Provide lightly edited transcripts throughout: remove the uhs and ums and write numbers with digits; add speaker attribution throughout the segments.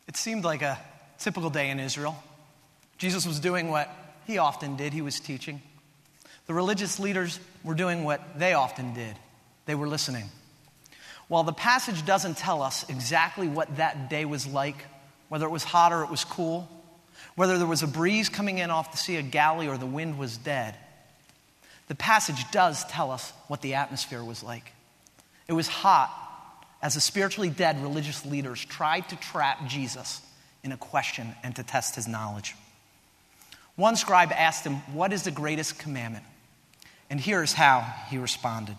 Speaker 1: It seemed like a typical day in Israel. Jesus was doing what he often did. He was teaching. The religious leaders were doing what they often did. They were listening. While the passage doesn't tell us exactly what that day was like, whether it was hot or it was cool, whether there was a breeze coming in off the Sea of Galilee or the wind was dead, the passage does tell us what the atmosphere was like. It was hot as the spiritually dead religious leaders tried to trap Jesus in a question and to test his knowledge. One scribe asked him, "What is the greatest commandment?" And here's how he responded.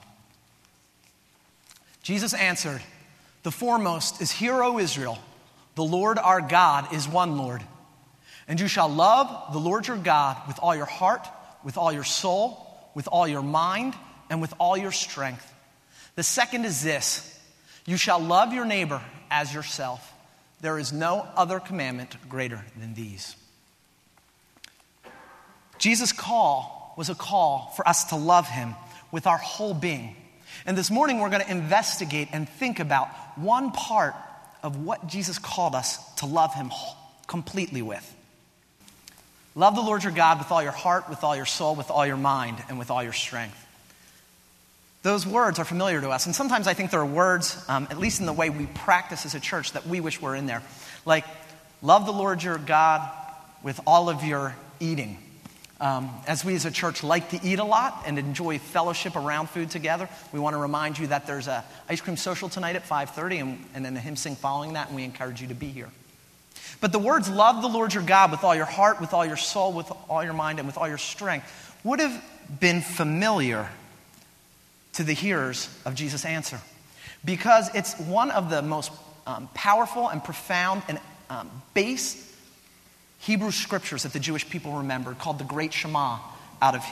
Speaker 1: Jesus answered, "The foremost is, Hear, O Israel, the Lord our God is one Lord. And you shall love the Lord your God with all your heart, with all your soul, with all your mind, and with all your strength. The second is this, you shall love your neighbor as yourself. There is no other commandment greater than these." Jesus' call was a call for us to love him with our whole being. And this morning we're going to investigate and think about one part of what Jesus called us to love him completely with. Love the Lord your God with all your heart, with all your soul, with all your mind, and with all your strength. Those words are familiar to us, and sometimes I think there are words, at least in the way we practice as a church, that we wish were in there. Like, love the Lord your God with all of your eating. As we as a church like to eat a lot and enjoy fellowship around food together, we want to remind you that there's an ice cream social tonight at 5:30 and then a hymn sing following that, and we encourage you to be here. But the words, love the Lord your God with all your heart, with all your soul, with all your mind, and with all your strength, would have been familiar to the hearers of Jesus' answer, because it's one of the most powerful and profound and base Hebrew scriptures that the Jewish people remembered, called the Great Shema, out of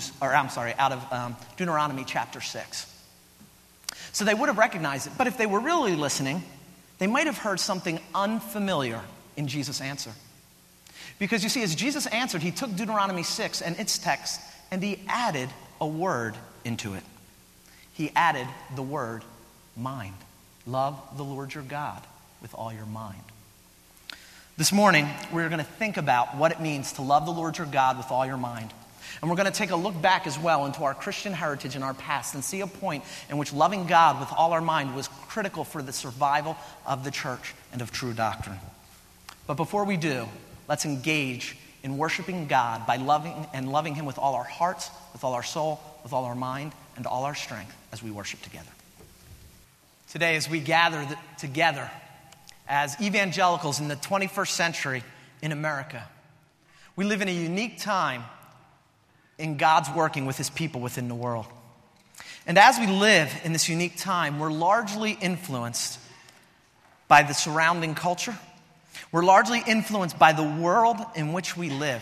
Speaker 1: Deuteronomy chapter 6. So they would have recognized it, but if they were really listening, they might have heard something unfamiliar in Jesus' answer. Because you see, as Jesus answered, he took Deuteronomy 6 and its text, and he added a word into it. He added the word mind. Love the Lord your God with all your mind. This morning, we're going to think about what it means to love the Lord your God with all your mind. And we're going to take a look back as well into our Christian heritage and our past and see a point in which loving God with all our mind was critical for the survival of the church and of true doctrine. But before we do, let's engage in worshiping God by loving him with all our hearts, with all our soul, with all our mind, and all our strength as we worship together. Today, as we gather together as evangelicals in the 21st century in America, we live in a unique time in God's working with his people within the world. And as we live in this unique time, we're largely influenced by the surrounding culture. We're largely influenced by the world in which we live.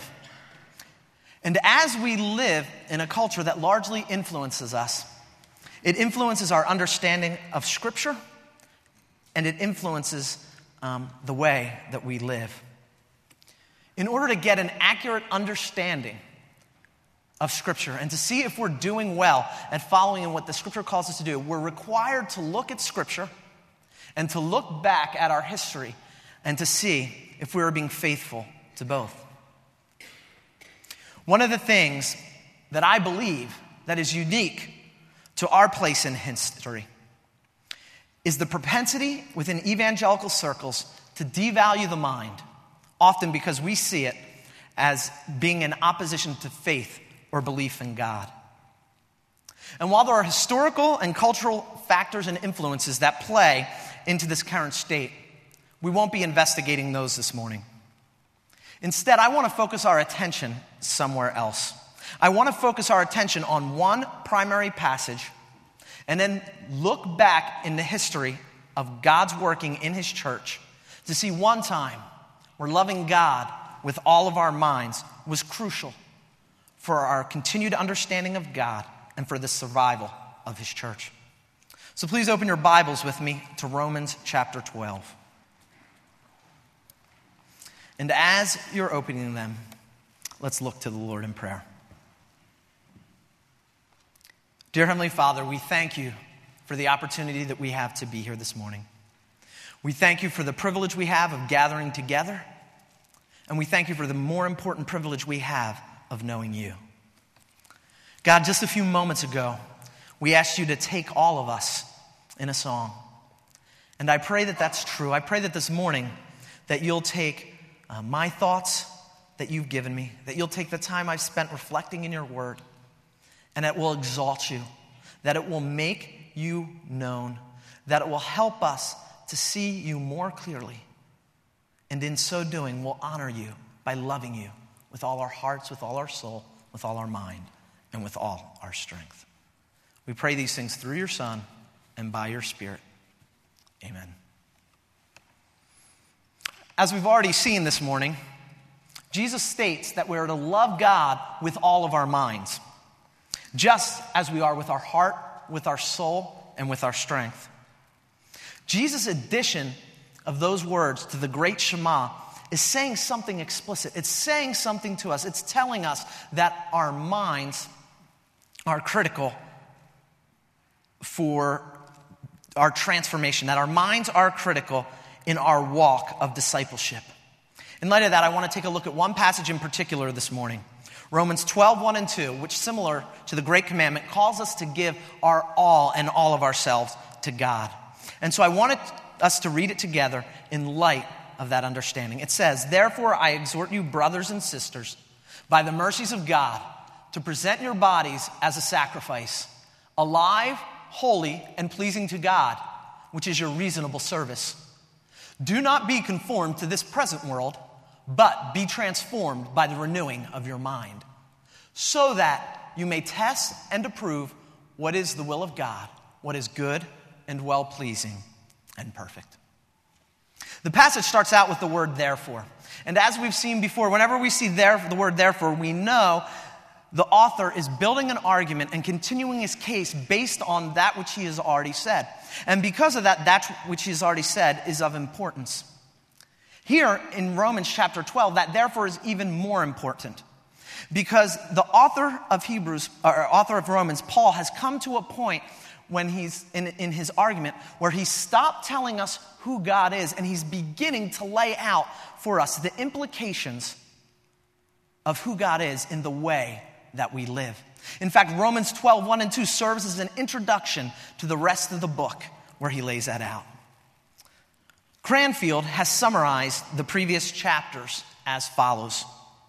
Speaker 1: And as we live in a culture that largely influences us, it influences our understanding of Scripture, and it influences the way that we live. In order to get an accurate understanding of Scripture and to see if we're doing well at following in what the Scripture calls us to do, we're required to look at Scripture and to look back at our history and to see if we are being faithful to both. One of the things that I believe that is unique to our place in history is the propensity within evangelical circles to devalue the mind, often because we see it as being in opposition to faith or belief in God. And while there are historical and cultural factors and influences that play into this current state, we won't be investigating those this morning. Instead, I want to focus our attention somewhere else. I want to focus our attention on one primary passage and then look back in the history of God's working in his church to see one time where loving God with all of our minds was crucial for our continued understanding of God and for the survival of his church. So please open your Bibles with me to Romans chapter 12. And as you're opening them, let's look to the Lord in prayer. Dear Heavenly Father, we thank you for the opportunity that we have to be here this morning. We thank you for the privilege we have of gathering together, and we thank you for the more important privilege we have of knowing you. God, just a few moments ago, we asked you to take all of us in a song. And I pray that that's true. I pray that this morning that you'll take my thoughts that you've given me, that you'll take the time I've spent reflecting in your word, and it will exalt you, that it will make you known, that it will help us to see you more clearly. And in so doing, we'll honor you by loving you with all our hearts, with all our soul, with all our mind, and with all our strength. We pray these things through your Son and by your Spirit. Amen. As we've already seen this morning, Jesus states that we're to love God with all of our minds, just as we are with our heart, with our soul, and with our strength. Jesus' addition of those words to the great Shema is saying something explicit. It's saying something to us. It's telling us that our minds are critical for our transformation, that our minds are critical in our walk of discipleship. In light of that, I want to take a look at one passage in particular this morning. Romans 12, 1 and 2, which, similar to the Great Commandment, calls us to give our all and all of ourselves to God. And so I wanted us to read it together in light of that understanding. It says, "Therefore I exhort you, brothers and sisters, by the mercies of God, to present your bodies as a sacrifice, alive, holy, and pleasing to God, which is your reasonable service. Do not be conformed to this present world, but be transformed by the renewing of your mind, so that you may test and approve what is the will of God, what is good and well-pleasing and perfect." The passage starts out with the word therefore. And as we've seen before, whenever we see the word therefore, we know the author is building an argument and continuing his case based on that which he has already said. And because of that which he has already said is of importance. Here in Romans chapter 12, that therefore is even more important. Because the author of Romans, Paul, has come to a point when he's in his argument where he stopped telling us who God is, and he's beginning to lay out for us the implications of who God is in the way that we live. In fact, Romans 12, 1 and 2 serves as an introduction to the rest of the book where he lays that out. Cranfield has summarized the previous chapters as follows.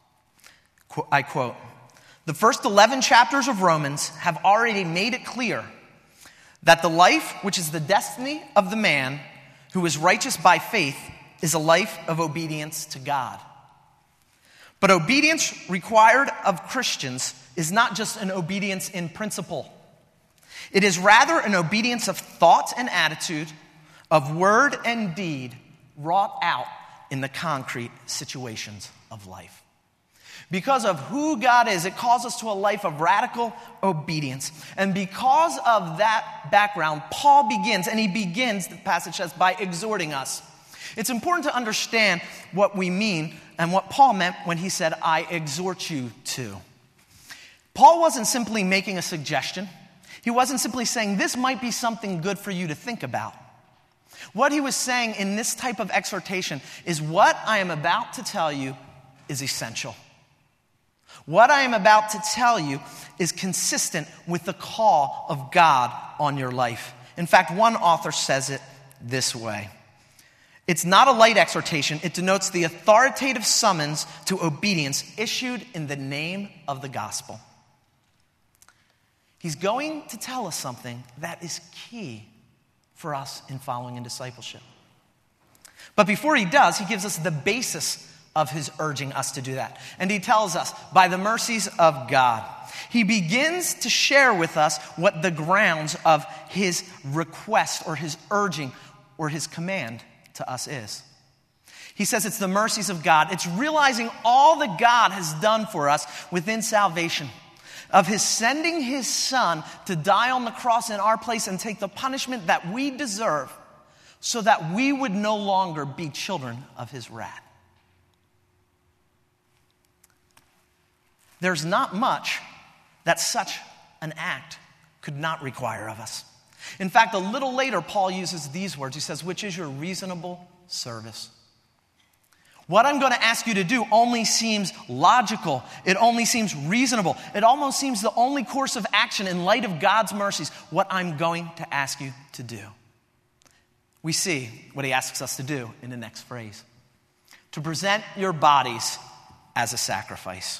Speaker 1: I quote, "The first 11 chapters of Romans have already made it clear that the life which is the destiny of the man who is righteous by faith is a life of obedience to God. But obedience required of Christians is not just an obedience in principle. It is rather an obedience of thought and attitude, of word and deed, wrought out in the concrete situations of life." Because of who God is, it calls us to a life of radical obedience. And because of that background, Paul begins, the passage says, by exhorting us. It's important to understand what we mean and what Paul meant when he said, "I exhort you to." Paul wasn't simply making a suggestion. He wasn't simply saying, this might be something good for you to think about. What he was saying in this type of exhortation is what I am about to tell you is essential. What I am about to tell you is consistent with the call of God on your life. In fact, one author says it this way. It's not a light exhortation. It denotes the authoritative summons to obedience issued in the name of the gospel. He's going to tell us something that is key for us in following in discipleship. But before he does, he gives us the basis of his urging us to do that. And he tells us, by the mercies of God. He begins to share with us what the grounds of his request or his urging or his command to us is. He says it's the mercies of God. It's realizing all that God has done for us within salvation, of his sending his son to die on the cross in our place and take the punishment that we deserve so that we would no longer be children of his wrath. There's not much that such an act could not require of us. In fact, a little later, Paul uses these words. He says, which is your reasonable service. What I'm going to ask you to do only seems logical. It only seems reasonable. It almost seems the only course of action in light of God's mercies, what I'm going to ask you to do. We see what he asks us to do in the next phrase. To present your bodies as a sacrifice.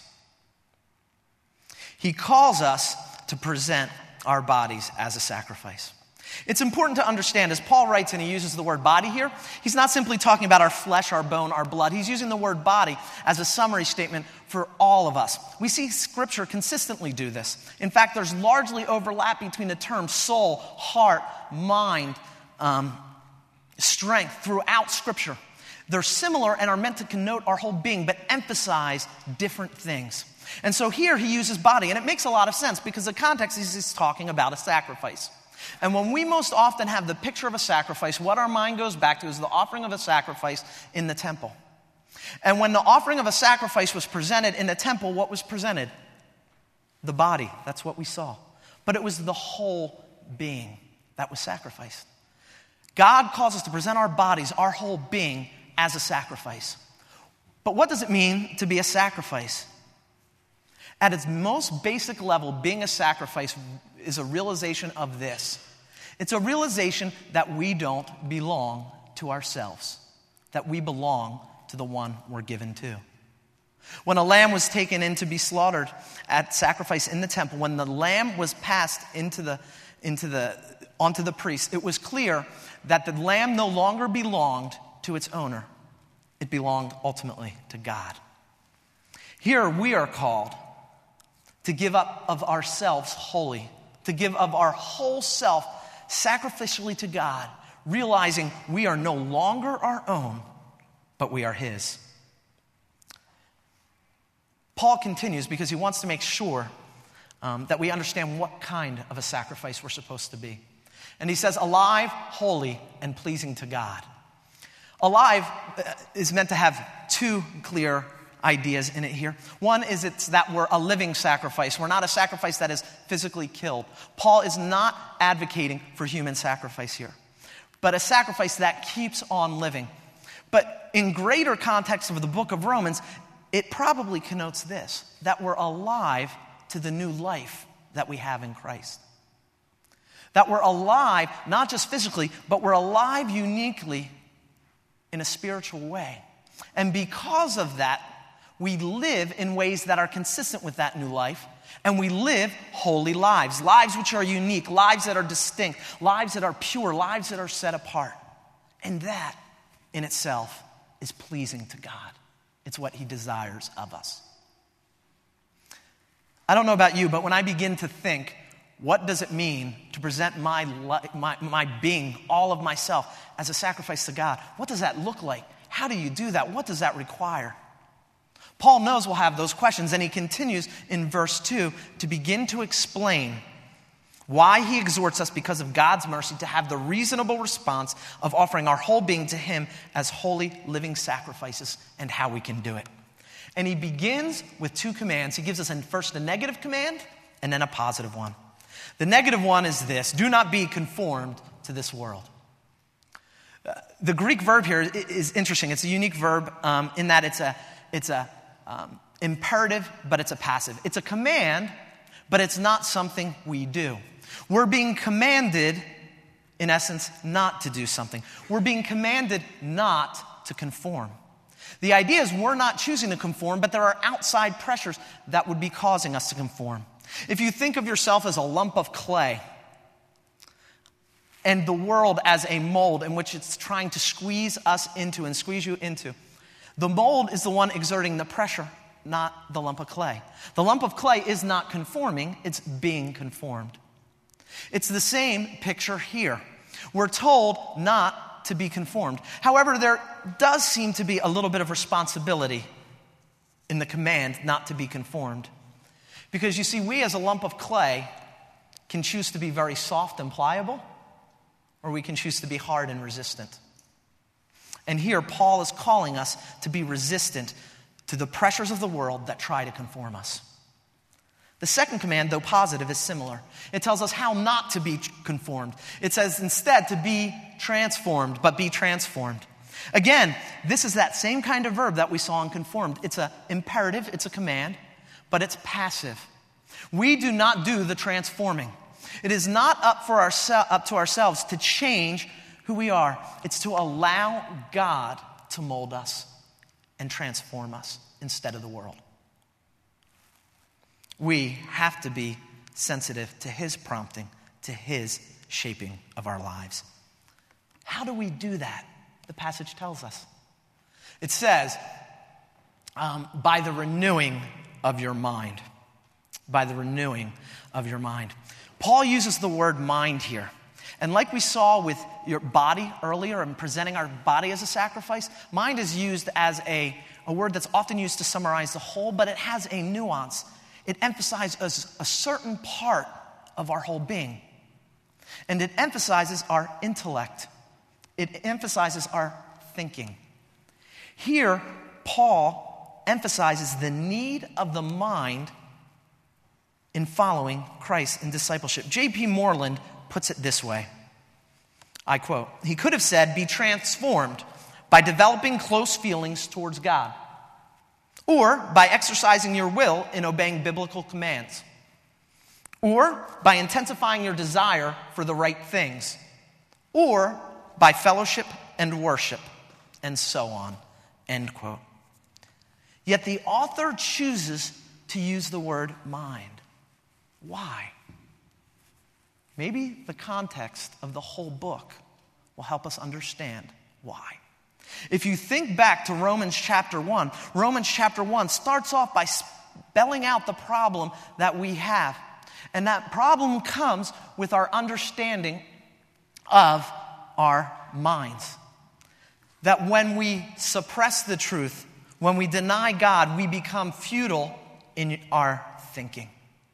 Speaker 1: He calls us to present our bodies as a sacrifice. It's important to understand, as Paul writes and he uses the word body here, he's not simply talking about our flesh, our bone, our blood. He's using the word body as a summary statement for all of us. We see Scripture consistently do this. In fact, there's largely overlap between the terms soul, heart, mind, strength throughout Scripture. They're similar and are meant to connote our whole being, but emphasize different things. And so here he uses body, and it makes a lot of sense because the context is he's talking about a sacrifice. And when we most often have the picture of a sacrifice, what our mind goes back to is the offering of a sacrifice in the temple. And when the offering of a sacrifice was presented in the temple, what was presented? The body. That's what we saw. But it was the whole being that was sacrificed. God calls us to present our bodies, our whole being, as a sacrifice. But what does it mean to be a sacrifice? At its most basic level, being a sacrifice is a realization of this. It's a realization that we don't belong to ourselves, that we belong to the one we're given to. When a lamb was taken in to be slaughtered at sacrifice in the temple, when the lamb was passed onto the priest, it was clear that the lamb no longer belonged to its owner. It belonged ultimately to God. Here we are called to give up of ourselves wholly, to give of our whole self sacrificially to God, realizing we are no longer our own, but we are His. Paul continues because he wants to make sure that we understand what kind of a sacrifice we're supposed to be. And he says, alive, holy, and pleasing to God. Alive is meant to have two clear ideas in it here. One is it's that we're a living sacrifice. We're not a sacrifice that is physically killed. Paul is not advocating for human sacrifice here, but a sacrifice that keeps on living. But in greater context of the book of Romans, it probably connotes this, that we're alive to the new life that we have in Christ. That we're alive, not just physically, but we're alive uniquely in a spiritual way. And because of that, we live in ways that are consistent with that new life, and we live holy lives, lives which are unique, lives that are distinct, lives that are pure, lives that are set apart. And that in itself is pleasing to God. It's what He desires of us. I don't know about you, but when I begin to think, what does it mean to present my being, all of myself, as a sacrifice to God? What does that look like? How do you do that? What does that require? Paul knows we'll have those questions, and he continues in verse 2 to begin to explain why he exhorts us, because of God's mercy, to have the reasonable response of offering our whole being to Him as holy, living sacrifices, and how we can do it. And he begins with two commands. He gives us first a negative command and then a positive one. The negative one is this: do not be conformed to this world. The Greek verb here is interesting. It's a unique verb in that it's a imperative, but it's a passive. It's a command, but it's not something we do. We're being commanded, in essence, not to do something. We're being commanded not to conform. The idea is we're not choosing to conform, but there are outside pressures that would be causing us to conform. If you think of yourself as a lump of clay and the world as a mold in which it's trying to squeeze us into and squeeze you into, the mold is the one exerting the pressure, not the lump of clay. The lump of clay is not conforming, it's being conformed. It's the same picture here. We're told not to be conformed. However, there does seem to be a little bit of responsibility in the command not to be conformed. Because you see, we as a lump of clay can choose to be very soft and pliable, or we can choose to be hard and resistant. And here, Paul is calling us to be resistant to the pressures of the world that try to conform us. The second command, though positive, is similar. It tells us how not to be conformed. It says instead to be transformed, but be transformed. Again, this is that same kind of verb that we saw in conformed. It's an imperative, it's a command, but it's passive. We do not do the transforming. It is not up to ourselves to change who we are. It's to allow God to mold us and transform us instead of the world. We have to be sensitive to His prompting, to His shaping of our lives. How do we do that? The passage tells us. It says, by the renewing of your mind. By the renewing of your mind. Paul uses the word mind here. And like we saw with your body earlier and presenting our body as a sacrifice, mind is used as a word that's often used to summarize the whole, but it has a nuance. It emphasizes a certain part of our whole being. And it emphasizes our intellect. It emphasizes our thinking. Here, Paul emphasizes the need of the mind in following Christ in discipleship. J.P. Moreland puts it this way. I quote, he could have said, be transformed by developing close feelings towards God, or by exercising your will in obeying biblical commands, or by intensifying your desire for the right things, or by fellowship and worship, and so on, end quote. Yet the author chooses to use the word mind. Why? Maybe the context of the whole book will help us understand why. If you think back to Romans chapter 1 starts off by spelling out the problem that we have. And that problem comes with our understanding of our minds. That when we suppress the truth, when we deny God, we become futile in our thinking.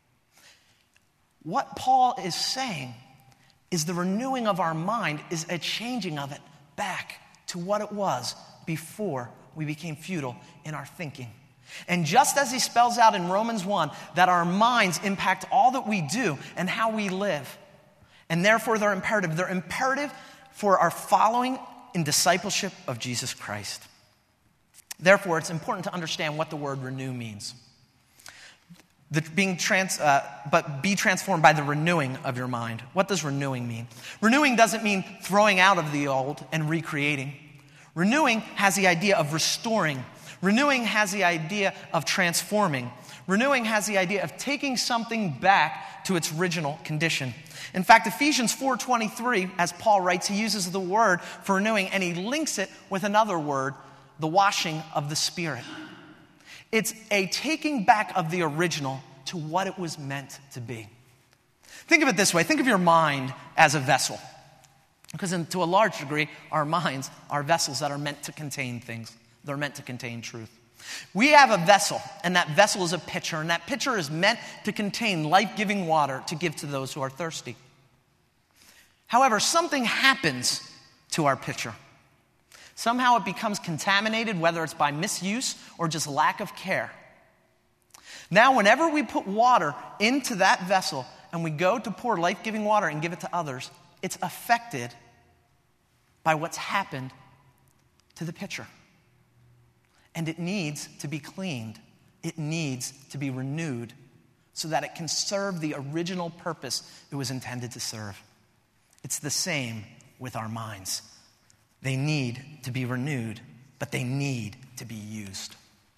Speaker 1: What Paul is saying is the renewing of our mind is a changing of it back to what it was before we became futile in our thinking. And just as he spells out in Romans 1 that our minds impact all that we do and how we live, and therefore they're imperative for our following in discipleship of Jesus Christ. Therefore, it's important to understand what the word renew means. But be transformed by the renewing of your mind. What does renewing mean? Renewing doesn't mean throwing out of the old and recreating. Renewing has the idea of restoring. Renewing has the idea of transforming. Renewing has the idea of taking something back to its original condition. In fact, Ephesians 4:23, as Paul writes, he uses the word for renewing and he links it with another word, the washing of the Spirit. It's a taking back of the original to what it was meant to be. Think of it this way. Think of your mind as a vessel. Because to a large degree, our minds are vessels that are meant to contain things. They're meant to contain truth. We have a vessel, and that vessel is a pitcher, and that pitcher is meant to contain life-giving water to give to those who are thirsty. However, something happens to our pitcher. Somehow it becomes contaminated, whether it's by misuse or just lack of care. Now, whenever we put water into that vessel and we go to pour life-giving water and give it to others, it's affected by what's happened to the pitcher. And it needs to be cleaned. It needs to be renewed so that it can serve the original purpose it was intended to serve. It's the same with our minds. They need to be renewed, but they need to be used.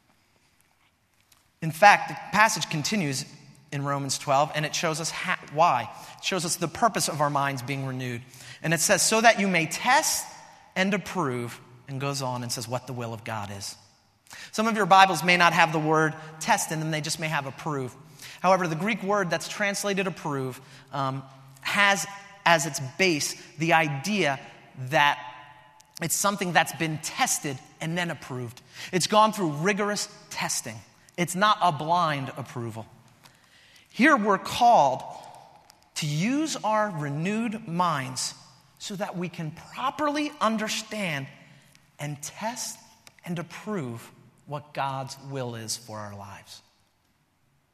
Speaker 1: In fact, the passage continues in Romans 12, and it shows us why. It shows us the purpose of our minds being renewed. And it says, so that you may test and approve, and goes on and says what the will of God is. Some of your Bibles may not have the word test in them, they just may have approve. However, the Greek word that's translated approve has as its base the idea that it's something that's been tested and then approved. It's gone through rigorous testing. It's not a blind approval. Here we're called to use our renewed minds so that we can properly understand and test and approve what God's will is for our lives.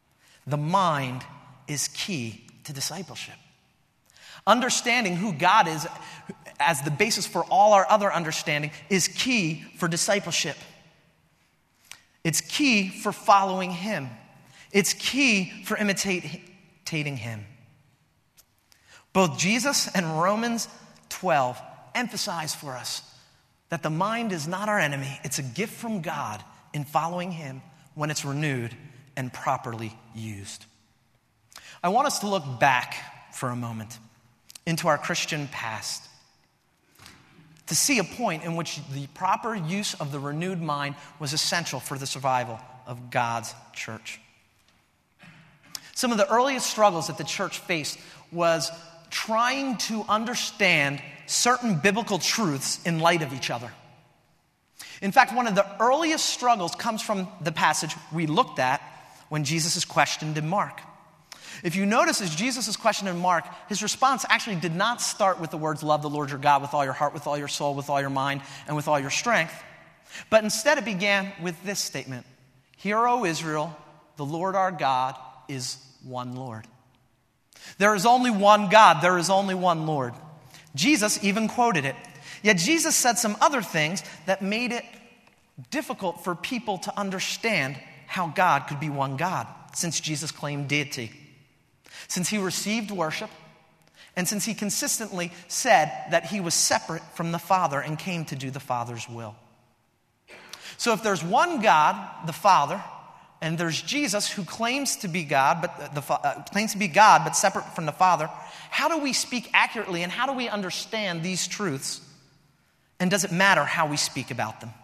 Speaker 1: The mind is key to discipleship. Understanding who God is as the basis for all our other understanding is key for discipleship. It's key for following him. It's key for imitating him. Both Jesus and Romans 12 emphasize for us that the mind is not our enemy. It's a gift from God in following him when it's renewed and properly used. I want us to look back for a moment into our Christian past to see a point in which the proper use of the renewed mind was essential for the survival of God's church. Some of the earliest struggles that the church faced was trying to understand certain biblical truths in light of each other. In fact, one of the earliest struggles comes from the passage we looked at when Jesus is questioned in Mark. If you notice, as Jesus is questioned in Mark, his response actually did not start with the words, love the Lord your God with all your heart, with all your soul, with all your mind, and with all your strength. But instead it began with this statement, Hear, O Israel, the Lord our God is one Lord. There is only one God. There is only one Lord. Jesus even quoted it. Yet Jesus said some other things that made it difficult for people to understand how God could be one God, since Jesus claimed deity, since he received worship, and since he consistently said that he was separate from the Father and came to do the Father's will. So if there's one God, the Father, and there's Jesus who claims to be God, but separate from the Father, how do we speak accurately and how do we understand these truths? And does it matter how we speak about them?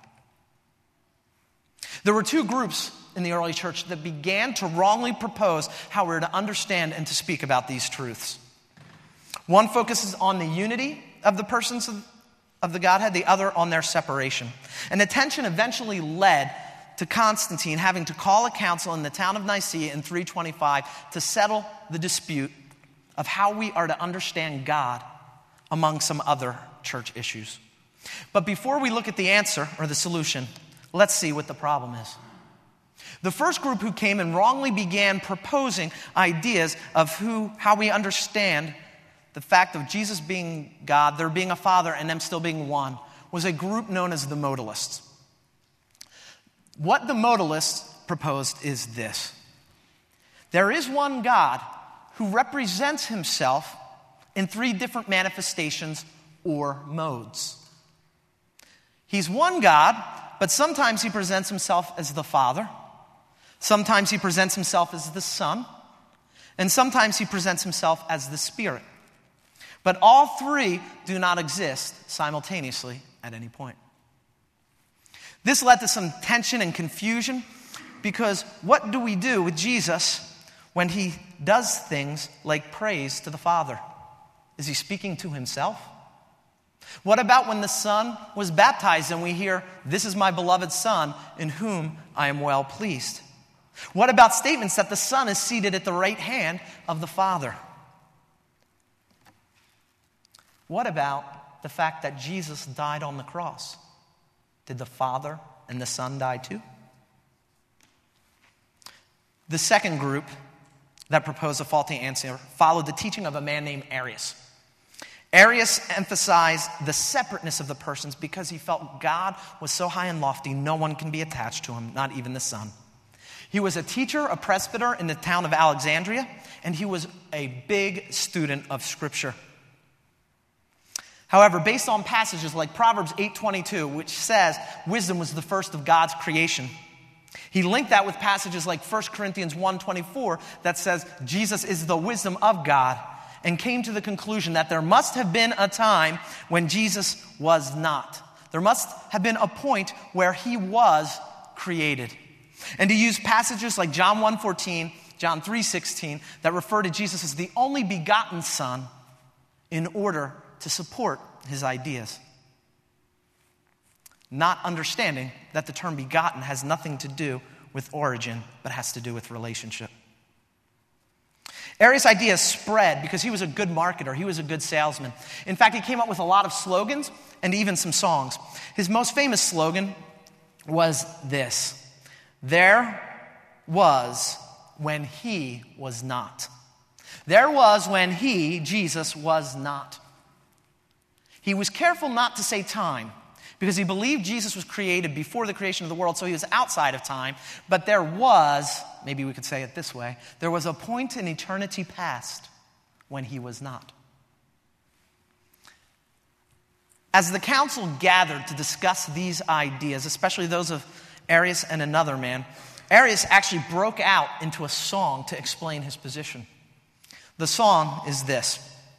Speaker 1: There were two groups in the early church that began to wrongly propose how we're to understand and to speak about these truths. One focuses on the unity of the persons of the Godhead, the other on their separation. And the tension eventually led to Constantine having to call a council in the town of Nicaea in 325 to settle the dispute of how we are to understand God among some other church issues. But before we look at the answer or the solution, let's see what the problem is. The first group who came and wrongly began proposing ideas of how we understand the fact of Jesus being God, there being a Father, and them still being one, was a group known as the modalists. What the modalists proposed is this. There is one God who represents himself in three different manifestations or modes. He's one God, but sometimes he presents himself as the Father. Sometimes he presents himself as the Son. And sometimes he presents himself as the Spirit. But all three do not exist simultaneously at any point. This led to some tension and confusion because what do we do with Jesus when he does things like praise to the Father? Is he speaking to himself? What about when the Son was baptized and we hear, "This is my beloved Son in whom I am well pleased"? What about statements that the Son is seated at the right hand of the Father? What about the fact that Jesus died on the cross? Did the Father and the Son die too? The second group that proposed a faulty answer followed the teaching of a man named Arius. Arius emphasized the separateness of the persons because he felt God was so high and lofty, no one can be attached to him, not even the Son. He was a teacher, a presbyter in the town of Alexandria, and he was a big student of Scripture. However, based on passages like Proverbs 8:22, which says wisdom was the first of God's creation, he linked that with passages like 1 Corinthians 1:24 that says Jesus is the wisdom of God, and came to the conclusion that there must have been a time when Jesus was not. There must have been a point where he was created. And he used passages like John 1:14, John 3:16 that refer to Jesus as the only begotten Son in order to support his ideas. Not understanding that the term begotten has nothing to do with origin, but has to do with relationship. Arius' ideas spread because he was a good marketer. He was a good salesman. In fact, he came up with a lot of slogans and even some songs. His most famous slogan was this: "There was when he was not. There was when he, Jesus, was not. He was careful not to say time, because he believed Jesus was created before the creation of the world, so he was outside of time. But there was, maybe we could say it this way, there was a point in eternity past when he was not. As the council gathered to discuss these ideas, especially those of Arius and another man, Arius actually broke out into a song to explain his position. The song is this: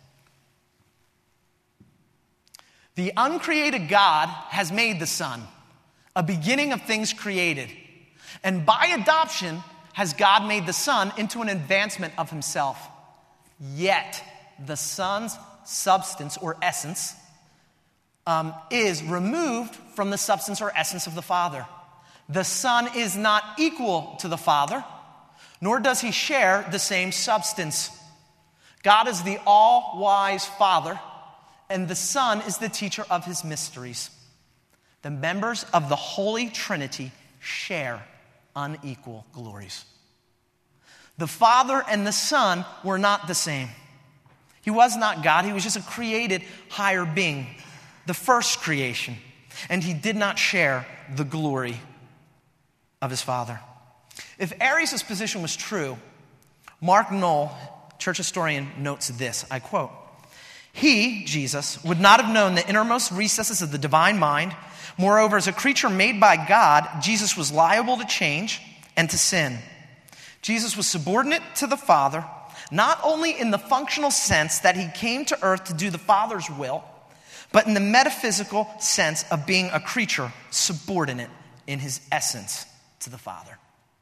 Speaker 1: the uncreated God has made the Son, a beginning of things created. And by adoption has God made the Son into an advancement of himself. Yet the Son's substance or essence is removed from the substance or essence of the Father. The Son is not equal to the Father, nor does he share the same substance. God is the all-wise Father, and the Son is the teacher of his mysteries. The members of the Holy Trinity share unequal glories. The Father and the Son were not the same. He was not God. He was just a created higher being, the first creation. And he did not share the glory of his Father. If Arius' position was true, Mark Knoll, church historian, notes this, I quote, "He, Jesus, would not have known the innermost recesses of the divine mind. Moreover, as a creature made by God, Jesus was liable to change and to sin. Jesus was subordinate to the Father, not only in the functional sense that he came to earth to do the Father's will, but in the metaphysical sense of being a creature subordinate in his essence to the Father."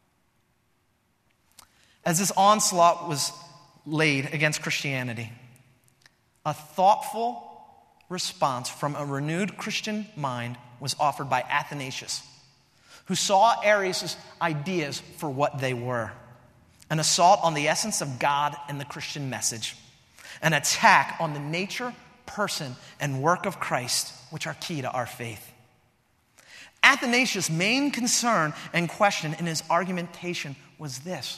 Speaker 1: As this onslaught was laid against Christianity, a thoughtful response from a renewed Christian mind was offered by Athanasius, who saw Arius' ideas for what they were: an assault on the essence of God and the Christian message, an attack on the nature, person, and work of Christ, which are key to our faith. Athanasius' main concern and question in his argumentation was this: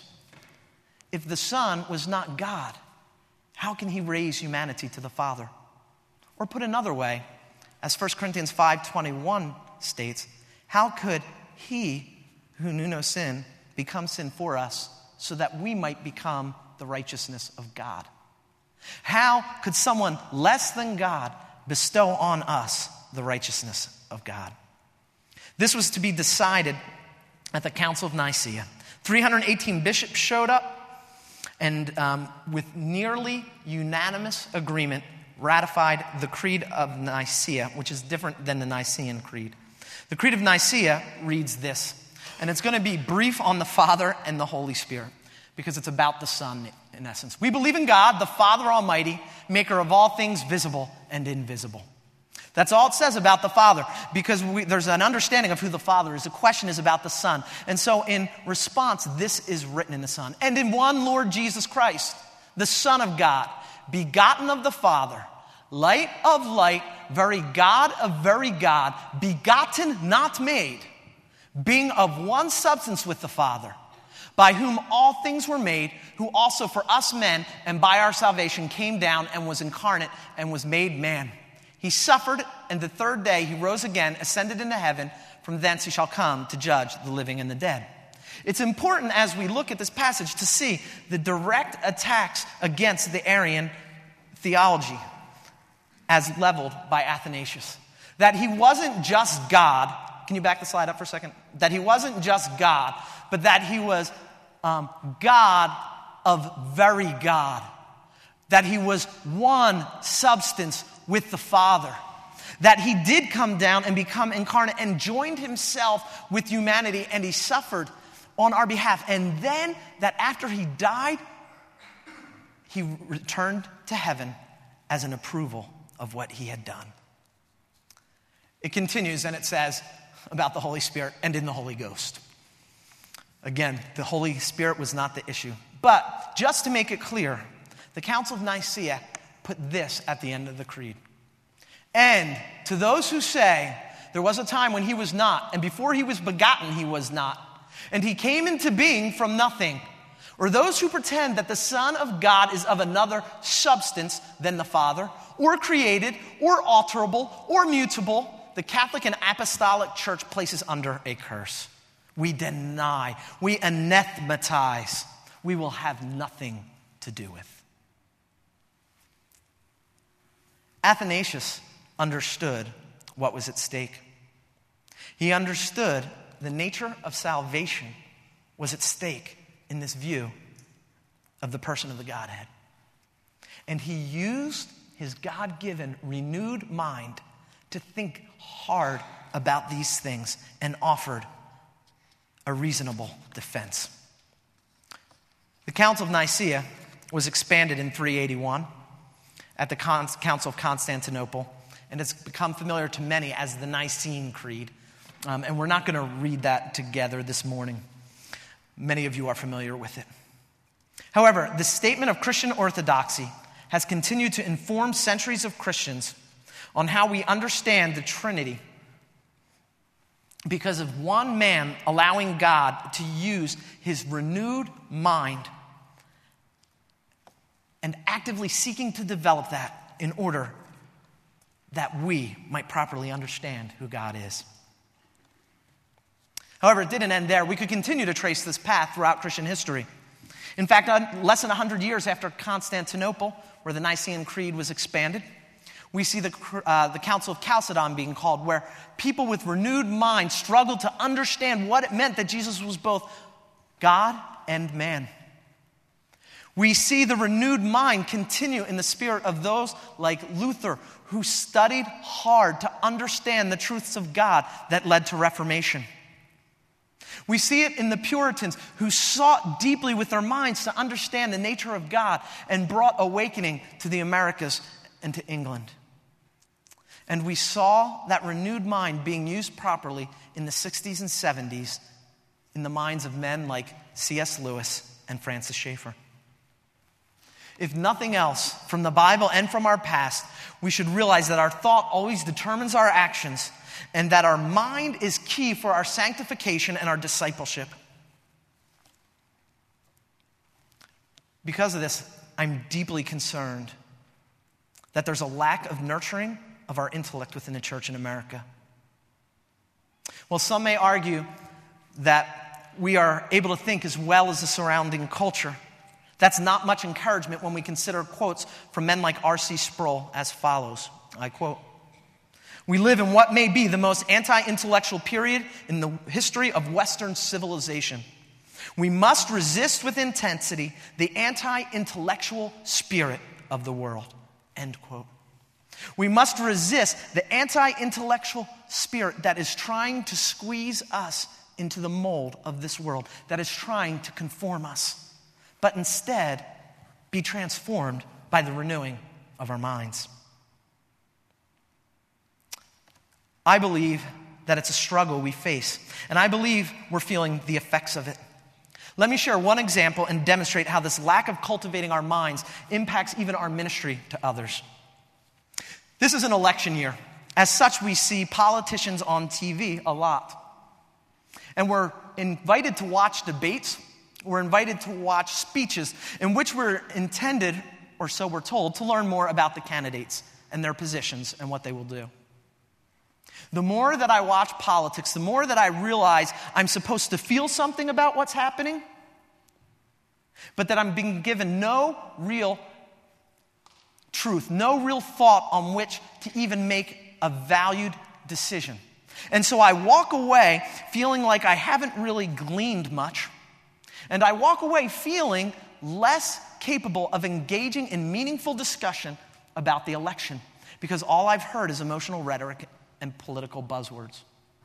Speaker 1: if the Son was not God, how can he raise humanity to the Father? Or put another way, as 1 Corinthians 5:21 states, how could he who knew no sin become sin for us so that we might become the righteousness of God? How could someone less than God bestow on us the righteousness of God? This was to be decided at the Council of Nicaea. 318 bishops showed up, and with nearly unanimous agreement, ratified the Creed of Nicaea, which is different than the Nicene Creed. The Creed of Nicaea reads this, and it's going to be brief on the Father and the Holy Spirit, because it's about the Son in essence. We believe in God, the Father Almighty, maker of all things visible and invisible. That's all it says about the Father, because there's an understanding of who the Father is. The question is about the Son. And so in response, this is written in the Son. And in one Lord Jesus Christ, the Son of God, begotten of the Father, light of light, very God of very God, begotten, not made, being of one substance with the Father, by whom all things were made, who also for us men and by our salvation came down and was incarnate and was made man. He suffered, and the third day he rose again, ascended into heaven. From thence he shall come to judge the living and the dead. It's important as we look at this passage to see the direct attacks against the Arian theology as leveled by Athanasius. That he wasn't just God. Can you back the slide up for a second? That he wasn't just God, but that he was God of very God. That he was one substance with the Father. That he did come down and become incarnate and joined himself with humanity, and he suffered on our behalf. And then that after he died, he returned to heaven as an approval of what he had done. It continues and it says about the Holy Spirit and in the Holy Ghost. Again, the Holy Spirit was not the issue. But just to make it clear, the Council of Nicaea put this at the end of the creed. And to those who say there was a time when he was not, and before he was begotten he was not, and he came into being from nothing, or those who pretend that the Son of God is of another substance than the Father, or created, or alterable, or mutable, the Catholic and Apostolic Church places under a curse. We deny, we anathematize, we will have nothing to do with. Athanasius understood what was at stake. He understood the nature of salvation was at stake in this view of the person of the Godhead. And he used his God-given renewed mind to think hard about these things and offered a reasonable defense. The Council of Nicaea was expanded in 381 at the Council of Constantinople, and it's become familiar to many as the Nicene Creed. And we're not going to read that together this morning. Many of you are familiar with it. However, the statement of Christian orthodoxy has continued to inform centuries of Christians on how we understand the Trinity because of one man allowing God to use his renewed mind and actively seeking to develop that in order that we might properly understand who God is. However, it didn't end there. We could continue to trace this path throughout Christian history. In fact, less than 100 years after Constantinople, where the Nicene Creed was expanded, we see the Council of Chalcedon being called, where people with renewed minds struggled to understand what it meant that Jesus was both God and man. We see the renewed mind continue in the spirit of those like Luther, who studied hard to understand the truths of God that led to Reformation. We see it in the Puritans, who sought deeply with their minds to understand the nature of God and brought awakening to the Americas and to England. And we saw that renewed mind being used properly in the 60s and 70s in the minds of men like C.S. Lewis and Francis Schaeffer. If nothing else, from the Bible and from our past, we should realize that our thought always determines our actions, and that our mind is key for our sanctification and our discipleship. Because of this, I'm deeply concerned that there's a lack of nurturing of our intellect within the church in America. Well, some may argue that we are able to think as well as the surrounding culture. That's not much encouragement when we consider quotes from men like R.C. Sproul as follows. I quote, "We live in what may be the most anti-intellectual period in the history of Western civilization. We must resist with intensity the anti-intellectual spirit of the world." End quote. We must resist the anti-intellectual spirit that is trying to squeeze us into the mold of this world, that is trying to conform us, but instead be transformed by the renewing of our minds. I believe that it's a struggle we face, and I believe we're feeling the effects of it. Let me share one example and demonstrate how this lack of cultivating our minds impacts even our ministry to others. This is an election year. As such, we see politicians on TV a lot. And we're invited to watch debates. We're invited to watch speeches in which we're intended, or so we're told, to learn more about the candidates and their positions and what they will do. The more that I watch politics, the more that I realize I'm supposed to feel something about what's happening, but that I'm being given no real truth, no real thought on which to even make a valued decision. And so I walk away feeling like I haven't really gleaned much, and I walk away feeling less capable of engaging in meaningful discussion about the election, because all I've heard is emotional rhetoric and political buzzwords.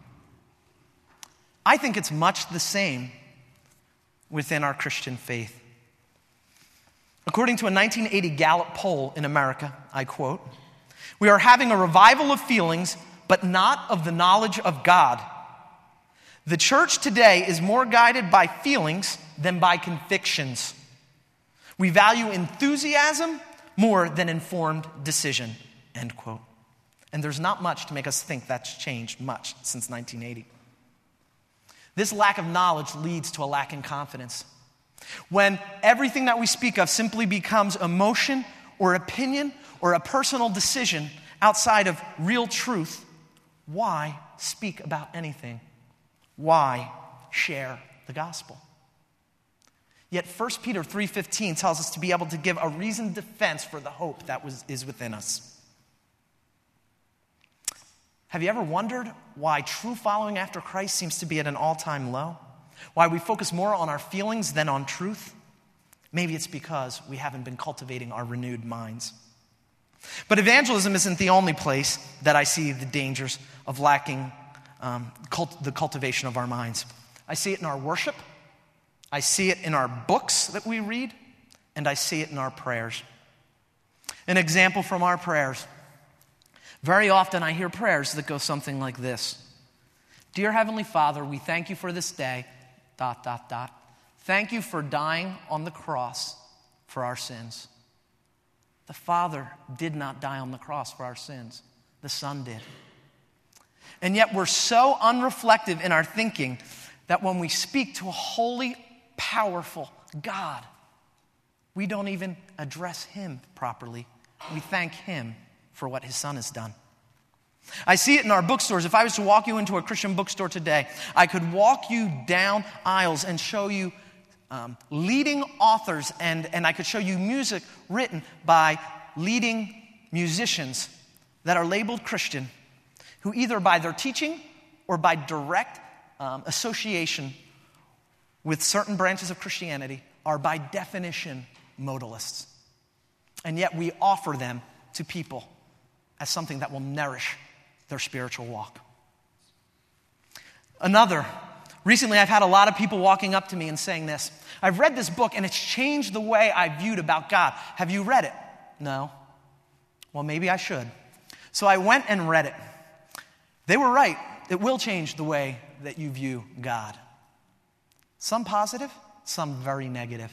Speaker 1: I think it's much the same within our Christian faith. According to a 1980 Gallup poll in America, I quote, "We are having a revival of feelings, but not of the knowledge of God. The church today is more guided by feelings than by convictions. We value enthusiasm more than informed decision." End quote. And there's not much to make us think that's changed much since 1980. This lack of knowledge leads to a lack in confidence. When everything that we speak of simply becomes emotion or opinion or a personal decision outside of real truth, why speak about anything? Why share the gospel? Yet 1 Peter 3:15 tells us to be able to give a reasoned defense for the hope that is within us. Have you ever wondered why true following after Christ seems to be at an all-time low? Why we focus more on our feelings than on truth? Maybe it's because we haven't been cultivating our renewed minds. But evangelism isn't the only place that I see the dangers of lacking the cultivation of our minds. I see it in our worship, I see it in our books that we read, and I see it in our prayers. An example from our prayers. Very often I hear prayers that go something like this. Dear Heavenly Father, we thank you for this day, ... Thank you for dying on the cross for our sins. The Father did not die on the cross for our sins. The Son did. And yet we're so unreflective in our thinking that when we speak to a holy, powerful God, we don't even address him properly. We thank him for what his Son has done. I see it in our bookstores. If I was to walk you into a Christian bookstore today, I could walk you down aisles and show you leading authors, and I could show you music written by leading musicians that are labeled Christian, who either by their teaching or by direct association with certain branches of Christianity are by definition modalists. And yet we offer them to people as something that will nourish their spiritual walk. Recently I've had a lot of people walking up to me and saying this: I've read this book and it's changed the way I viewed about God. Have you read it? No. Well, maybe I should. So I went and read it. They were right. It will change the way that you view God. Some positive, some very negative.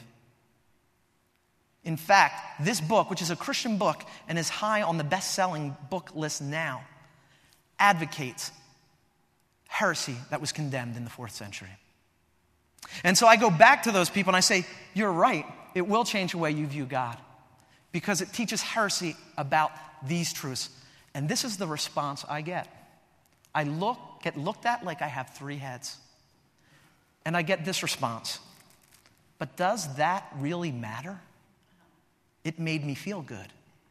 Speaker 1: In fact, this book, which is a Christian book and is high on the best-selling book list now, advocates heresy that was condemned in the 4th century. And so I go back to those people and I say, you're right, it will change the way you view God, because it teaches heresy about these truths. And this is the response I get. I get looked at like I have 3 heads. And I get this response: but does that really matter? It made me feel good.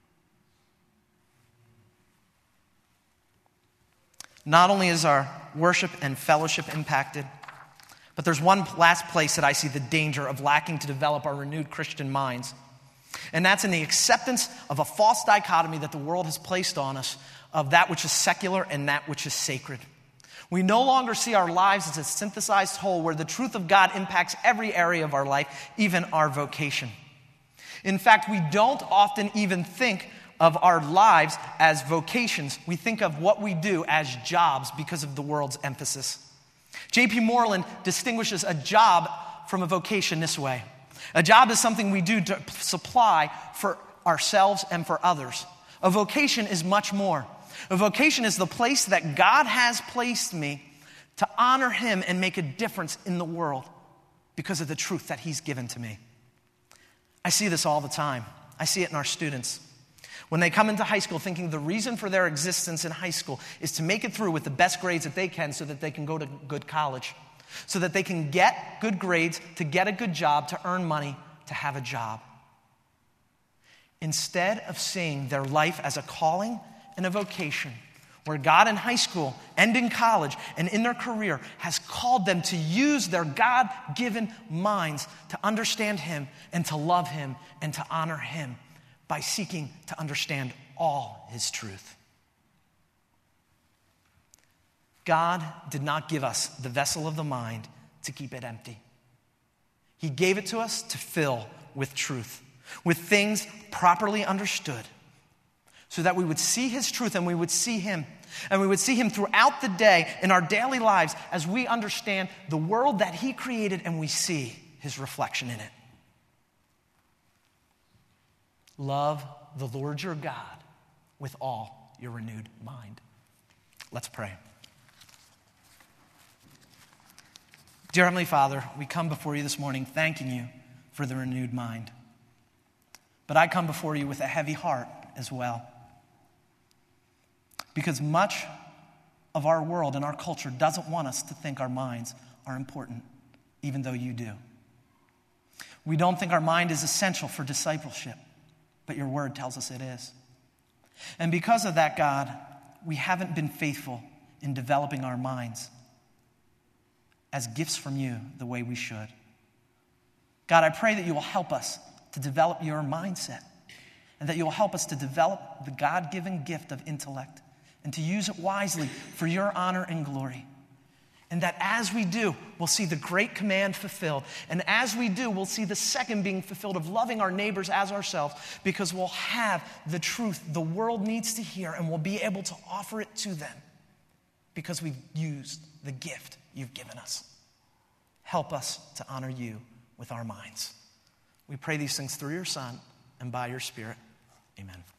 Speaker 1: Not only is our worship and fellowship impacted, but there's one last place that I see the danger of lacking to develop our renewed Christian minds. And that's in the acceptance of a false dichotomy that the world has placed on us of that which is secular and that which is sacred. We no longer see our lives as a synthesized whole where the truth of God impacts every area of our life, even our vocation. In fact, we don't often even think of our lives as vocations. We think of what we do as jobs because of the world's emphasis. J.P. Moreland distinguishes a job from a vocation this way. A job is something we do to supply for ourselves and for others. A vocation is much more. A vocation is the place that God has placed me to honor him and make a difference in the world because of the truth that he's given to me. I see this all the time. I see it in our students. When they come into high school thinking the reason for their existence in high school is to make it through with the best grades that they can so that they can go to good college, so that they can get good grades, to get a good job, to earn money, to have a job. Instead of seeing their life as a calling and a vocation, where God in high school and in college and in their career has called them to use their God-given minds to understand him and to love him and to honor him by seeking to understand all his truth. God did not give us the vessel of the mind to keep it empty. He gave it to us to fill with truth, with things properly understood, so that we would see his truth and we would see him. And we would see him throughout the day in our daily lives as we understand the world that he created and we see his reflection in it. Love the Lord your God with all your renewed mind. Let's pray. Dear Heavenly Father, we come before you this morning thanking you for the renewed mind. But I come before you with a heavy heart as well. Because much of our world and our culture doesn't want us to think our minds are important, even though you do. We don't think our mind is essential for discipleship, but your word tells us it is. And because of that, God, we haven't been faithful in developing our minds as gifts from you the way we should. God, I pray that you will help us to develop your mindset and that you will help us to develop the God-given gift of intellect and to use it wisely for your honor and glory. And that as we do, we'll see the great command fulfilled. And as we do, we'll see the second being fulfilled of loving our neighbors as ourselves, because we'll have the truth the world needs to hear and we'll be able to offer it to them because we've used the gift you've given us. Help us to honor you with our minds. We pray these things through your Son and by your Spirit. Amen.